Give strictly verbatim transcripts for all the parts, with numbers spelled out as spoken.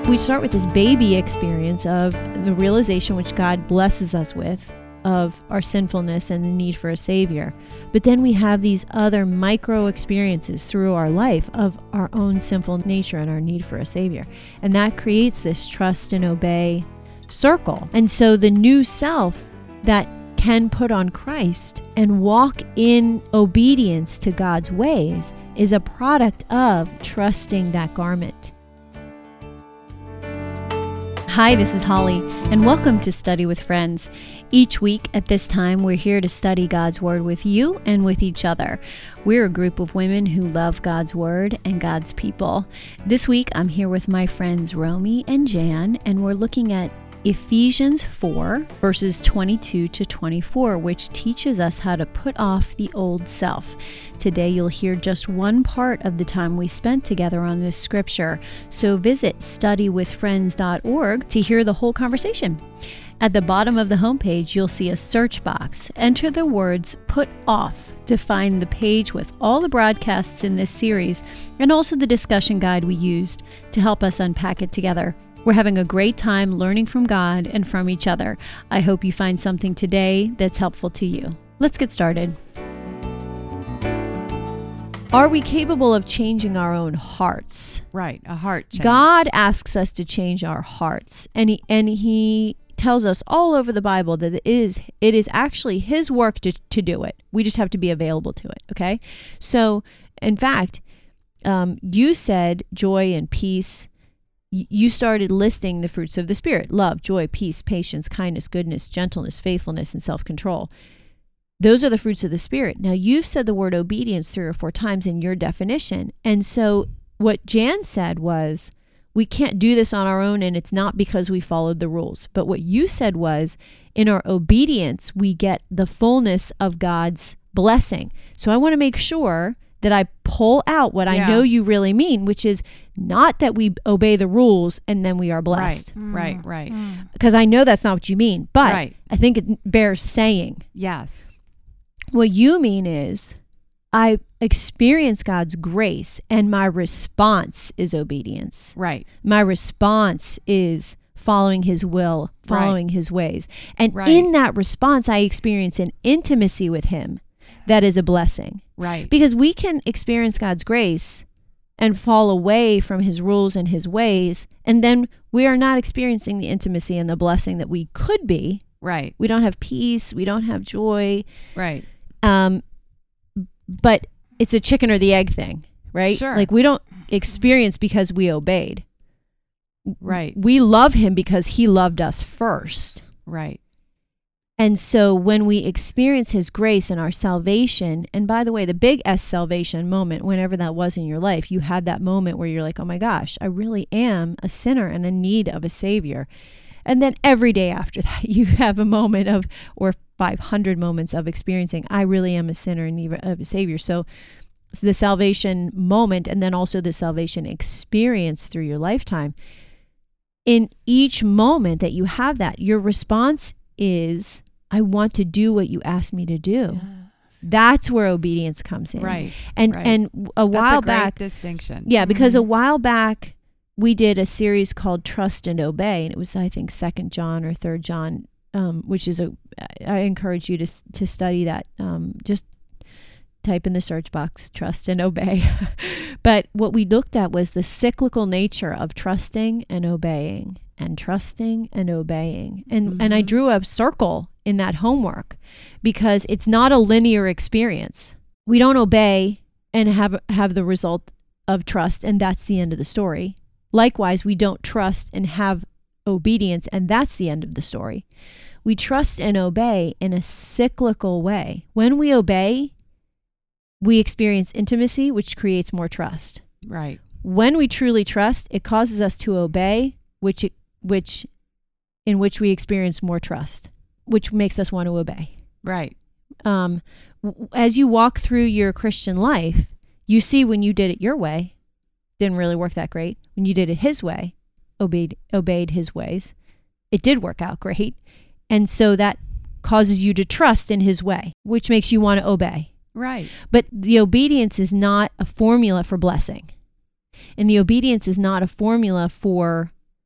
We start with this baby experience of the realization which God blesses us with of our sinfulness and the need for a Savior. But then we have these other micro experiences through our life of our own sinful nature and our need for a Savior. And that creates this trust and obey circle. And so the new self that can put on Christ and walk in obedience to God's ways is a product of trusting that garment. Hi, this is Holly, and welcome to Study with Friends. Each week at this time, we're here to study God's Word with you and with each other. We're a group of women who love God's Word and God's people. This week, I'm here with my friends Romy and Jan, and we're looking at Ephesians four, verses twenty-two to twenty-four, which teaches us how to put off the old self. Today, you'll hear just one part of the time we spent together on this scripture, so visit study with friends dot org to hear the whole conversation. At the bottom of the homepage, you'll see a search box. Enter the words "put off" to find the page with all the broadcasts in this series and also the discussion guide we used to help us unpack it together. We're having a great time learning from God and from each other. I hope you find something today that's helpful to you. Let's get started. Are we capable of changing our own hearts? Right, a heart change. God asks us to change our hearts, and he, and he tells us all over the Bible that it is, it is actually His work to, to do it. We just have to be available to it, okay? So, in fact, um, you said joy and peace. You started listing the fruits of the Spirit: love, joy, peace, patience, kindness, goodness, gentleness, faithfulness, and self-control. Those are the fruits of the Spirit. Now, you've said the word obedience three or four times in your definition. And so what Jan said was, we can't do this on our own, and it's not because we followed the rules. But what you said was, in our obedience, we get the fullness of God's blessing. So I want to make sure that I pull out what yeah. I know you really mean, which is not that we obey the rules and then we are blessed. Right, mm, right, right. Because I know that's not what you mean, but right. I think it bears saying. Yes. What you mean is, I experience God's grace and my response is obedience. Right. My response is following His will, following right. His ways. And right. in that response, I experience an intimacy with Him that is a blessing. Right. Because we can experience God's grace and fall away from His rules and His ways, and then we are not experiencing the intimacy and the blessing that we could be. Right. We don't have peace. We don't have joy. Right. Um, but it's a chicken or the egg thing, right? Sure. Like, we don't experience because we obeyed. Right. We love Him because He loved us first. Right. And so when we experience His grace and our salvation, and by the way, the big S salvation moment, whenever that was in your life, you had that moment where you're like, oh my gosh, I really am a sinner and in need of a Savior. And then every day after that, you have a moment of, or five hundred moments of experiencing, I really am a sinner in need of a Savior. So the salvation moment, and then also the salvation experience through your lifetime. In each moment that you have that, your response is, I want to do what you asked me to do. Yes. That's where obedience comes in. Right. And right. and a while That's a great back distinction. Yeah, because mm-hmm. a while back we did a series called Trust and Obey, and it was, I think, Second John or Third John, um, which is a. I encourage you to to study that. Um, just type in the search box, Trust and Obey. But what we looked at was the cyclical nature of trusting and obeying, and trusting and obeying. And mm-hmm. and I drew a circle in that homework because it's not a linear experience. We don't obey and have have the result of trust, and that's the end of the story. Likewise, we don't trust and have obedience, and that's the end of the story. We trust and obey in a cyclical way. When we obey, we experience intimacy, which creates more trust. Right. When we truly trust, it causes us to obey, which which in which we experience more trust, which makes us want to obey. Right. Um, as you walk through your Christian life, you see when you did it your way, didn't really work that great. When you did it His way, obeyed obeyed His ways, it did work out great. And so that causes you to trust in His way, which makes you want to obey. Right. But the obedience is not a formula for blessing. And the obedience is not a formula for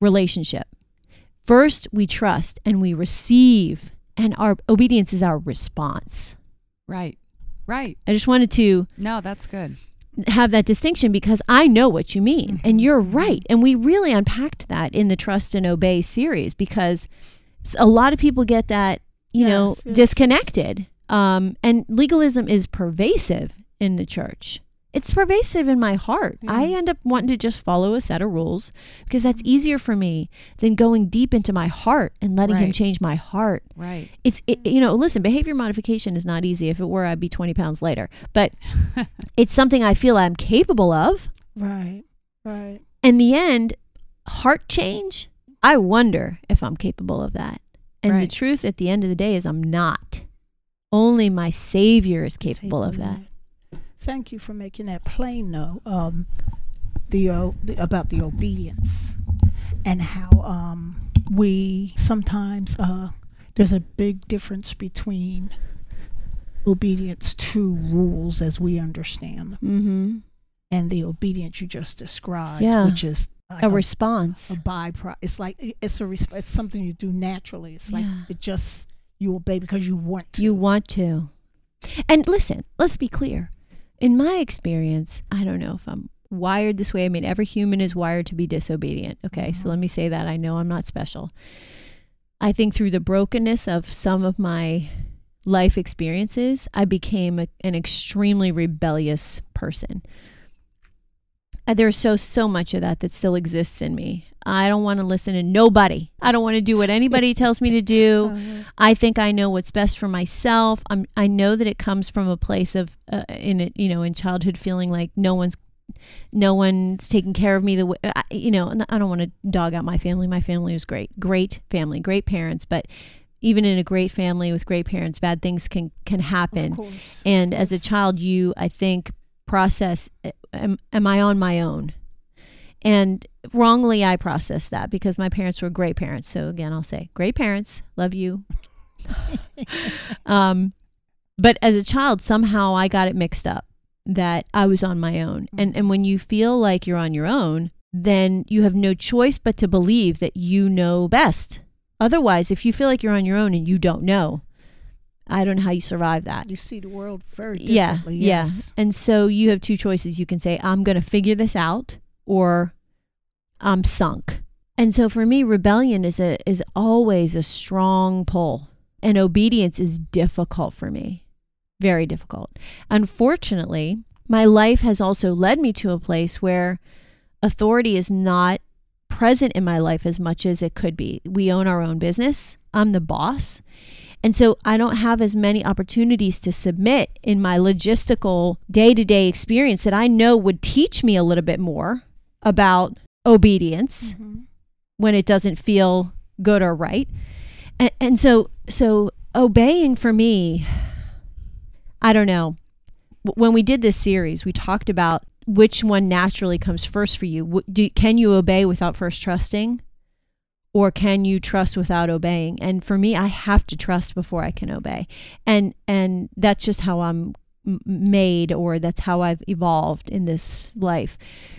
relationship. First, we trust and we receive, and our obedience is our response. Right. Right. I just wanted to No, that's good. have that distinction because I know what you mean, Mm-hmm. and you're right. And we really unpacked that in the Trust and Obey series because a lot of people get that, you Yes, know, yes. disconnected. Um, and legalism is pervasive in the church. It's pervasive in my heart. Yeah. I end up wanting to just follow a set of rules because that's easier for me than going deep into my heart and letting him Right. change my heart. Right. It's, it, you know, listen, behavior modification is not easy. If it were, I'd be twenty pounds lighter. But it's something I feel I'm capable of. Right. Right. In the end, heart change, I wonder if I'm capable of that. And the Right. truth at the end of the day is I'm not. Only my Savior is capable of that. Thank you for making that plain, though. Um, the, uh, the about the obedience and how um, we sometimes uh, there's a big difference between obedience to rules as we understand them Mm-hmm. and the obedience you just described, Yeah. which is like A a, response. a byproduct. It's like it's a resp- it's something you do naturally. It's like Yeah. it just you obey because you want to. You want to. And listen, let's be clear. In my experience, I don't know if I'm wired this way. I mean, every human is wired to be disobedient. Okay, so let me say that. I know I'm not special. I think through the brokenness of some of my life experiences, I became a, an extremely rebellious person. Uh, There's so, so much of that that still exists in me. I don't want to listen to nobody. I don't want to do what anybody tells me to do. Uh, I think I know what's best for myself. I'm, I know that it comes from a place of, uh, in it, you know, in childhood feeling like no one's, no one's taking care of me the way, I, you know, and I don't want to dog out my family. My family was great, great family, great parents, but even in a great family with great parents, bad things can, can happen. of course. of And as a course. child, you, I think, process, am, am I on my own? And wrongly, I processed that because my parents were great parents. So again, I'll say, great parents, love you. um, but as a child, somehow I got it mixed up that I was on my own. And and when you feel like you're on your own, then you have no choice but to believe that you know best. Otherwise, if you feel like you're on your own and you don't know, I don't know how you survive that. You see the world very Yeah, differently. yeah. Yes. And so you have two choices. You can say, I'm going to figure this out, or I'm sunk. And so for me, rebellion is a is always a strong pull, and obedience is difficult for me, very difficult. Unfortunately, my life has also led me to a place where authority is not present in my life as much as it could be. We own our own business. I'm the boss. And so I don't have as many opportunities to submit in my logistical day-to-day experience that I know would teach me a little bit more about obedience Mhm. when it doesn't feel good or right. And, and so, so obeying for me, I don't know. W- When we did this series, we talked about which one naturally comes first for you. W- Do, can you obey without first trusting? Or can you trust without obeying? And for me, I have to trust before I can obey. And and that's just how I'm m- made, or that's how I've evolved in this life.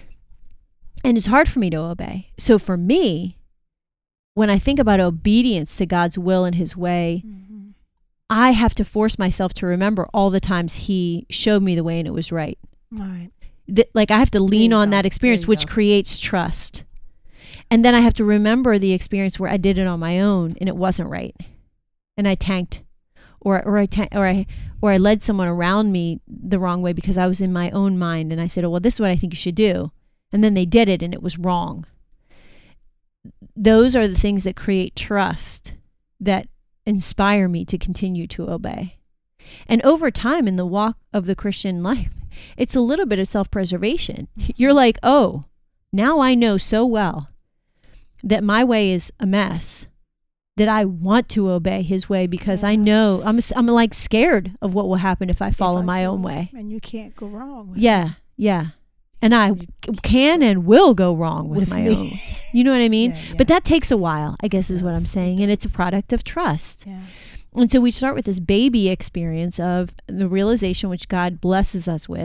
And it's hard for me to obey. So for me, when I think about obedience to God's will and his way, Mhm. I have to force myself to remember all the times he showed me the way and it was right. Right. Th- like I have to lean you on go. that experience, There you which go. creates trust. And then I have to remember the experience where I did it on my own and it wasn't right, and I tanked, or or I ta- or I or I led someone around me the wrong way because I was in my own mind and I said, "Oh, well, this is what I think you should do," and then they did it and it was wrong. Those are the things that create trust, that inspire me to continue to obey. And over time in the walk of the Christian life, it's a little bit of self-preservation. You're like, oh, now I know so well that my way is a mess, that I want to obey his way because I know I'm I'm like scared of what will happen if I follow If I my do own it, way. and you can't go wrong with Yeah, yeah. And I can and will go wrong with, With my me. own. You know what I mean? Yeah, yeah. But that takes a while, I guess is what I'm Yes, it saying. And it's a does. product of trust. Yeah. And so we start with this baby experience of the realization, which God blesses us with,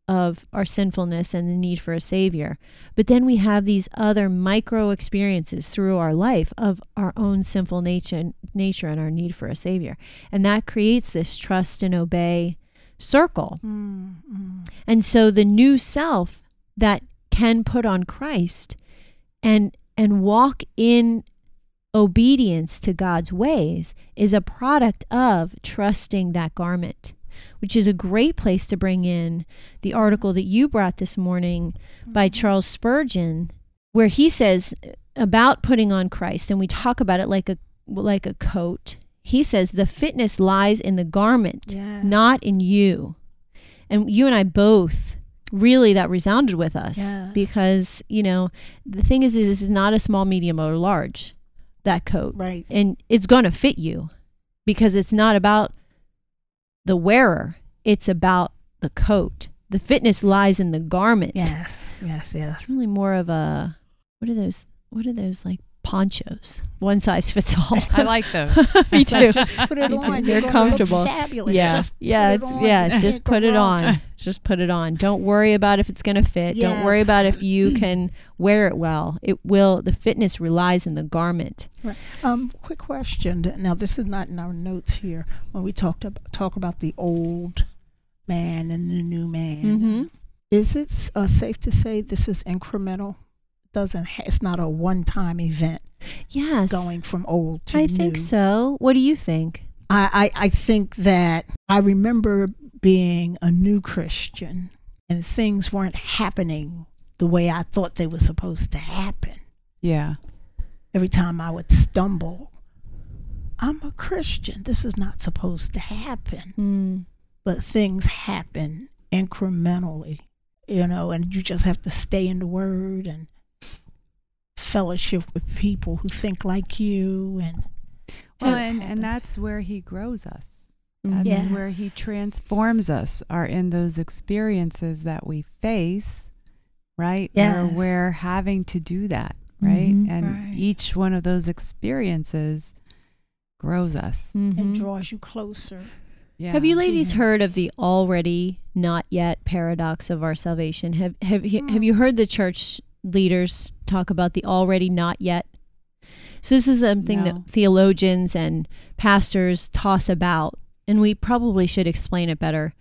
of our sinfulness and the need for a savior. But then we have these other micro experiences through our life of our own sinful nature, nature and our need for a savior. And that creates this trust and obey circle. Mm-hmm. And so the new self that can put on Christ and and walk in obedience to God's ways is a product of trusting that garment, which is a great place to bring in the article that you brought this morning by Charles Spurgeon, where he says about putting on Christ, and we talk about it like a like a coat. He says the fitness lies in the garment, Yes. not in you. And you and I both, really, that resounded with us. Yes. Because, you know, the thing is, is this is not a small, medium, or large, that coat. Right. And it's going to fit you because it's not about the wearer. It's about the coat. The fitness lies in the garment. Yes. Yes. Yes. It's really more of a, what are those, what are those like ponchos? One size fits all. I like those. Me too. Just put it Me on. too. You're They're gonna comfortable. Look fabulous. Yeah. Just yeah. Put It's, it on. yeah. You can't Just go put it wrong. on. Just put it on. Don't worry about if it's going to fit. Don't worry Yes. about if you can wear it well. It will. The fitness relies in the garment. Right. Um, quick question. Now, this is not in our notes here. When we talked about, talk about the old man and the new man, Mhm. is it uh, safe to say this is incremental? Doesn't ha- it's not a one-time event Yes. going from old to I new. think so. What do you think? I, I I think that I remember being a new Christian and things weren't happening the way I thought they were supposed to happen. Yeah. Every time I would stumble, I'm a Christian. This is not supposed to happen. Mm. But things happen incrementally, you know, and you just have to stay in the Word and fellowship with people who think like you. And Well, have- and, happen. and that's where he grows us. Mhm. That's Yes. where he transforms us, are in those experiences that we face, right? Yes. Where we're having to do that, right? Mhm. And Right. each one of those experiences grows us. Mhm. and draws you closer. Yeah. Have you ladies him. heard of the already not yet paradox of our salvation? Have have you, Mm. have you heard the church leaders talk about the already not yet? So this is something No. that theologians and pastors toss about, and we probably should explain it better.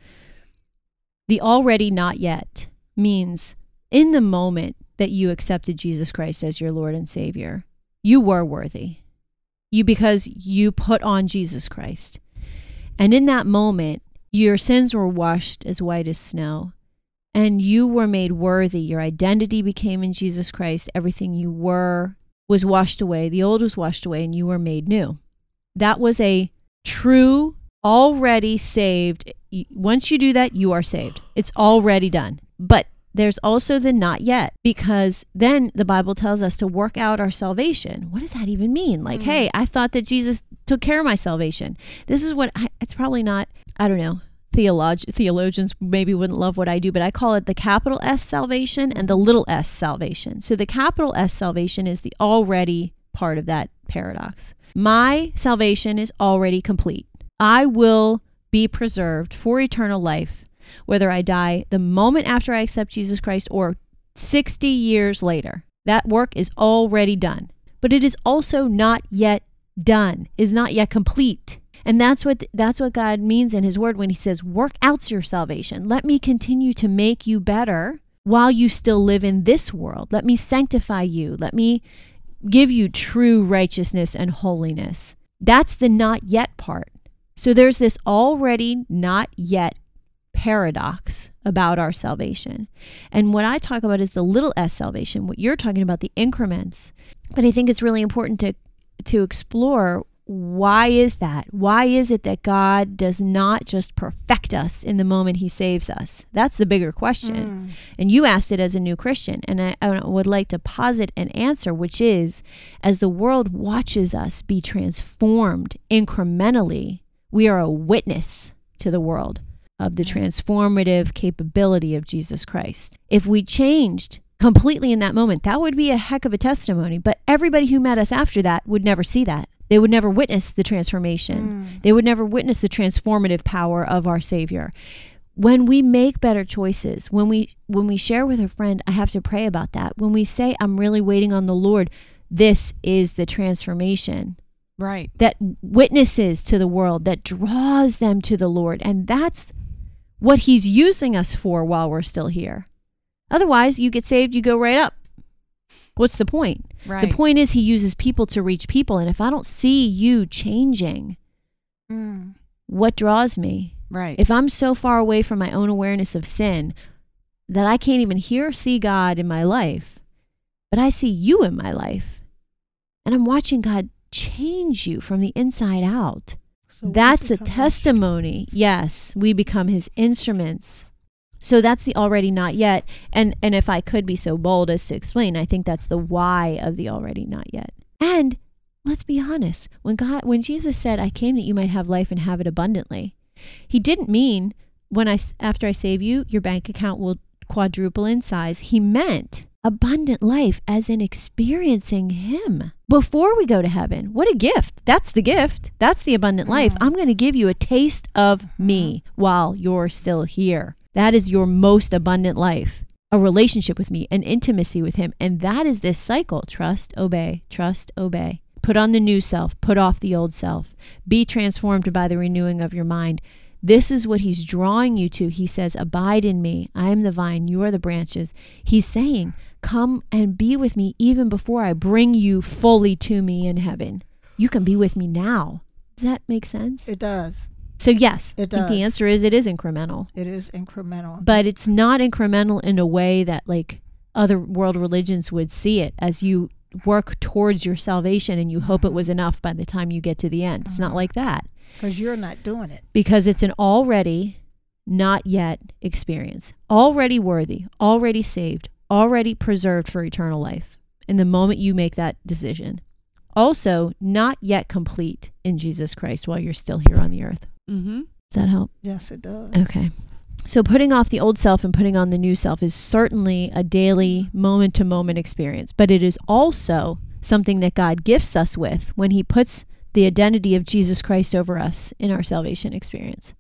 The already not yet means in the moment that you accepted Jesus Christ as your Lord and Savior, you were worthy. You because you put on Jesus Christ. And in that moment, your sins were washed as white as snow, and you were made worthy. Your identity became in Jesus Christ. Everything you were was washed away. The old was washed away, and you were made new. That was a true, already saved. Once you do that, you are saved. It's already done. But there's also the not yet, because then the Bible tells us to work out our salvation. What does that even mean? Like, Mm. hey, I thought that Jesus took care of my salvation. This is what, I, it's probably not, I don't know, theolog- theologians maybe wouldn't love what I do, but I call it the capital S salvation and the little s salvation. So the capital S salvation is the already part of that paradox. My salvation is already complete. I will be preserved for eternal life, whether I die the moment after I accept Jesus Christ or sixty years later. That work is already done. But it is also not yet done, is not yet complete. And that's what that's what God means in his word when he says, work out your salvation. Let me continue to make you better while you still live in this world. Let me sanctify you. Let me give you true righteousness and holiness. That's the not yet part. So there's this already not yet paradox about our salvation. And what I talk about is the little s salvation, what you're talking about, the increments. But I think it's really important to to explore, why is that? Why is it that God does not just perfect us in the moment he saves us? That's the bigger question. Mm. And you asked it as a new Christian. And I, I would like to posit an answer, which is, as the world watches us be transformed incrementally, we are a witness to the world of the transformative capability of Jesus Christ. If we changed completely in that moment, that would be a heck of a testimony. But everybody who met us after that would never see that. They would never witness the transformation. Mm. They would never witness the transformative power of our Savior. when we make better choices, when we when we share with a friend, I have to pray about that. When we say, I'm really waiting on the Lord, this is the transformation. Right. That witnesses to the world, that draws them to the Lord. And that's what he's using us for while we're still here. Otherwise, you get saved, you go right up. What's the point? Right. The point is he uses people to reach people. And if I don't see you changing, Mm. what draws me? Right. If I'm so far away from my own awareness of sin that I can't even hear or see God in my life, but I see you in my life, and I'm watching God change you from the inside out. So we That's a become testimony. Yes, we become his instruments. So that's the already not yet. And and if I could be so bold as to explain, I think that's the why of the already not yet. And let's be honest, when God, when Jesus said, I came that you might have life and have it abundantly, he didn't mean when I, after I save you, your bank account will quadruple in size. He meant abundant life as in experiencing him before we go to heaven. What a gift. That's the gift. That's the abundant life. I'm going to give you a taste of me while you're still here. That is your most abundant life, a relationship with me, an intimacy with him. And that is this cycle. Trust, obey, trust, obey. Put on the new self, put off the old self. Be transformed by the renewing of your mind. This is what he's drawing you to. He says, abide in me. I am the vine, you are the branches. He's saying, come and be with me even before I bring you fully to me in heaven. You can be with me now. Does that make sense? It does. So yes, It I think the does. answer is it is incremental. It is incremental. But it's not incremental in a way that like other world religions would see it, as you work towards your salvation and you hope it was enough by the time you get to the end. It's not like that. Because you're not doing it. Because it's an already not yet experience. Already worthy, already saved, already preserved for eternal life in the moment you make that decision. Also, not yet complete in Jesus Christ while you're still here on the earth. Mm-hmm. Does that help? Yes, it does. Okay. So putting off the old self and putting on the new self is certainly a daily moment-to-moment experience, but it is also something that God gifts us with when he puts the identity of Jesus Christ over us in our salvation experience.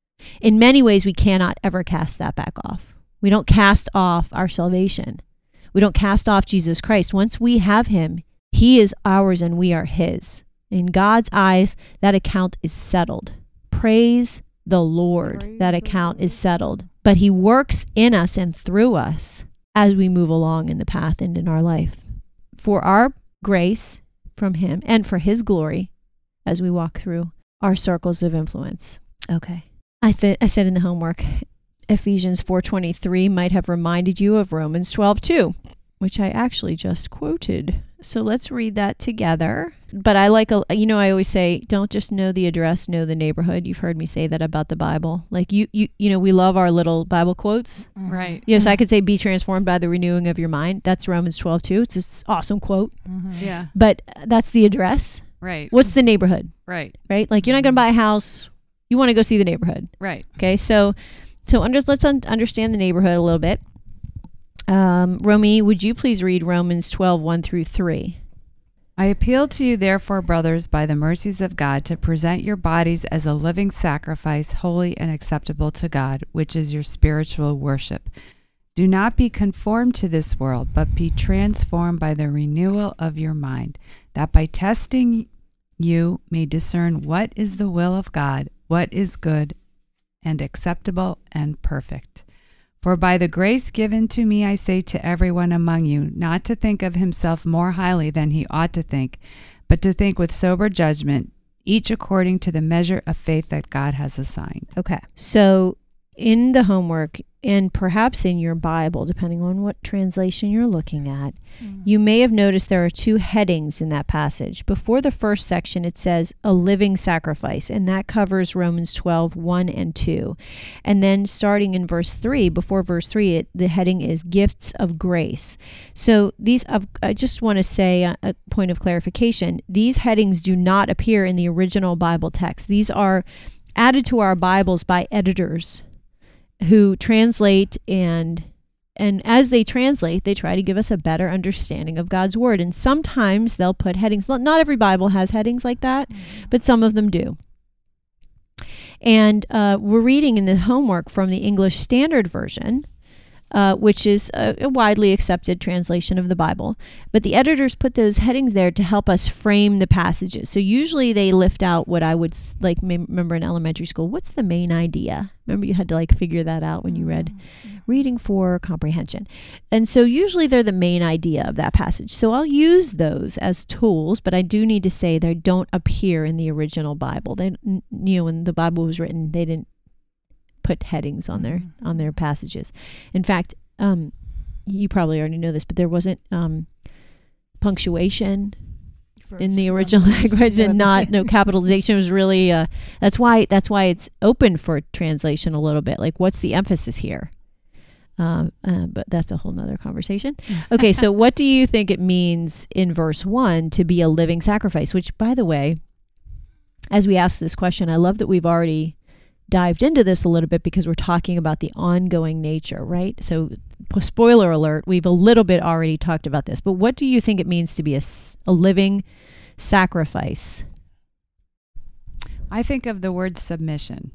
In many ways, we cannot ever cast that back off. We don't cast off our salvation. We don't cast off Jesus Christ. Once we have him, he is ours and we are his. In God's eyes, that account is settled. Praise the Lord. Praise that the account Lord. is settled. But he works in us and through us as we move along in the path and in our life. For our grace from him and for his glory as we walk through our circles of influence. Okay. I th- I said in the homework, Ephesians four twenty-three might have reminded you of Romans twelve two, which I actually just quoted. So let's read that together. But I like, a, you know, I always say, don't just know the address, know the neighborhood. You've heard me say that about the Bible. Like you, you, you know, we love our little Bible quotes. Mhm. Right. Yes, I could say, be transformed by the renewing of your mind. That's Romans twelve two. It's this awesome quote. Mhm. Yeah. But that's the address. Right. What's the neighborhood, Right. right? Like you're not going to buy a house. You want to go see the neighborhood. Right. Okay, so so under, let's un- understand the neighborhood a little bit. Um, Romy, would you please read Romans twelve one through three? I appeal to you, therefore, brothers, by the mercies of God, to present your bodies as a living sacrifice, holy and acceptable to God, which is your spiritual worship. Do not be conformed to this world, but be transformed by the renewal of your mind, that by testing you may discern what is the will of God, what is good and acceptable and perfect. For by the grace given to me, I say to everyone among you, not to think of himself more highly than he ought to think, but to think with sober judgment, each according to the measure of faith that God has assigned. Okay, so in the homework, and perhaps in your Bible, depending on what translation you're looking at, Mhm. you may have noticed there are two headings in that passage. Before the first section, it says a living sacrifice, and that covers Romans twelve one and two. And then starting in verse three, before verse three, it, the heading is gifts of grace. So these, uh, I just want to say a, a point of clarification. These headings do not appear in the original Bible text. These are added to our Bibles by editors who translate, and and as they translate, they try to give us a better understanding of God's word. And sometimes they'll put headings. Not every Bible has headings like that, but some of them do. And uh, we're reading in the homework from the English Standard Version, uh, which is a, a widely accepted translation of the Bible. But the editors put those headings there to help us frame the passages. So usually they lift out what I would s- like m- remember in elementary school. What's the main idea? Remember you had to like figure that out when you read reading for comprehension. And so usually they're the main idea of that passage. So I'll use those as tools, but I do need to say they don't appear in the original Bible. They, you know, when the Bible was written, they didn't put headings on their on their passages. In fact, um, you probably already know this, but there wasn't um, punctuation in the original language, and not no capitalization. Was really uh, that's why that's why it's open for translation a little bit. Like, what's the emphasis here? Um, uh, but that's a whole nother conversation. Okay, so what do you think it means in verse one to be a living sacrifice? Which, by the way, as we ask this question, I love that we've already dived into this a little bit because we're talking about the ongoing nature, right? So spoiler alert, we've a little bit already talked about this, but what do you think it means to be a, a living sacrifice? I think of the word submission.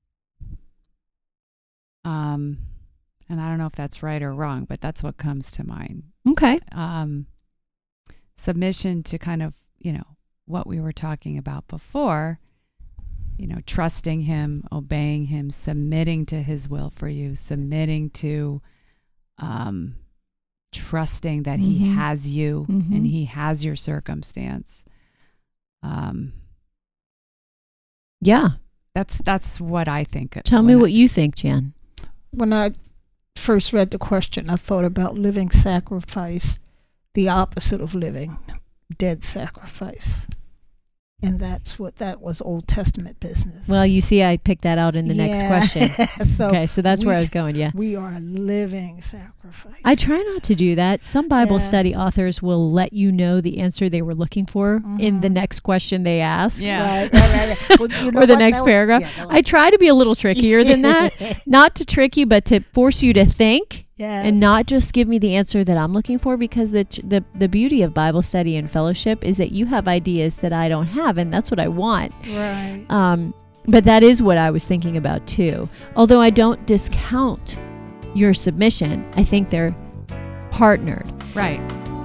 Um, and I don't know if that's right or wrong, but that's what comes to mind. Okay. Um, submission to kind of, you know, what we were talking about before, you know, trusting him, obeying him, submitting to his will for you, submitting to, um, trusting that mm-hmm. he has you mm-hmm. and he has your circumstance. Um, yeah, that's, that's what I think. Tell me what I, you think, Jan. When I first read the question, I thought about living sacrifice, the opposite of living, dead sacrifice. And that's what that was Old Testament business. Well, you see, I picked that out in the yeah. next question. so okay, so that's we, where I was going, yeah. We are a living sacrifice. I try not to do that. Some Bible yeah. study authors will let you know the answer they were looking for mm-hmm. in the next question they ask. Yeah. Right, right, right. Well, you know or the what? next that paragraph. Was, yeah, I try to be a little trickier than that. Not to trick you, but to force you to think. Yes. And not just give me the answer that I'm looking for, because the, the the beauty of Bible study and fellowship is that you have ideas that I don't have, and that's what I want. Right. Um, but that is what I was thinking about too. Although I don't discount your submission, I think they're partnered. Right.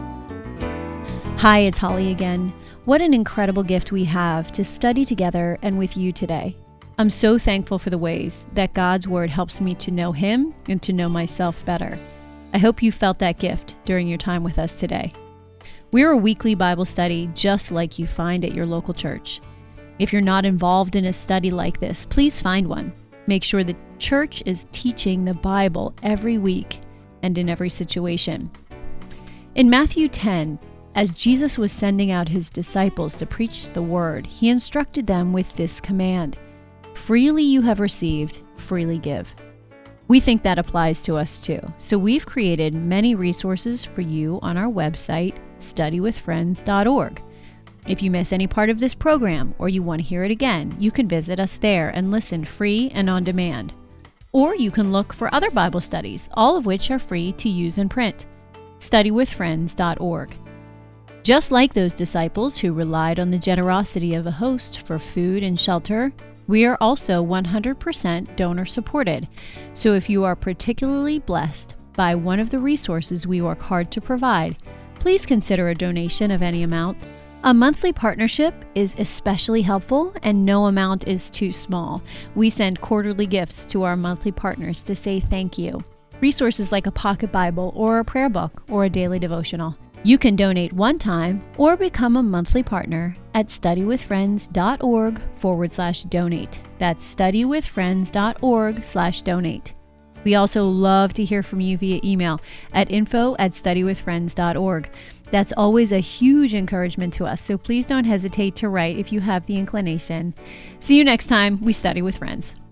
Hi, it's Holly again. What an incredible gift we have to study together and with you today. I'm so thankful for the ways that God's Word helps me to know Him and to know myself better. I hope you felt that gift during your time with us today. We're a weekly Bible study just like you find at your local church. If you're not involved in a study like this, please find one. Make sure the church is teaching the Bible every week and in every situation. In Matthew ten, as Jesus was sending out His disciples to preach the Word, He instructed them with this command: freely you have received, freely give. We think that applies to us too. So we've created many resources for you on our website, study with friends dot org. If you miss any part of this program or you want to hear it again, you can visit us there and listen free and on demand. Or you can look for other Bible studies, all of which are free to use and print. study with friends dot org. Just like those disciples who relied on the generosity of a host for food and shelter, we are also one hundred percent donor supported. So if you are particularly blessed by one of the resources we work hard to provide, please consider a donation of any amount. A monthly partnership is especially helpful, and no amount is too small. We send quarterly gifts to our monthly partners to say thank you. Resources like a pocket Bible or a prayer book or a daily devotional. You can donate one time or become a monthly partner at study with friends dot org forward slash donate. That's study with friends dot org slash donate. We also love to hear from you via email at info at study with friends dot org. That's always a huge encouragement to us, so please don't hesitate to write if you have the inclination. See you next time we study with friends.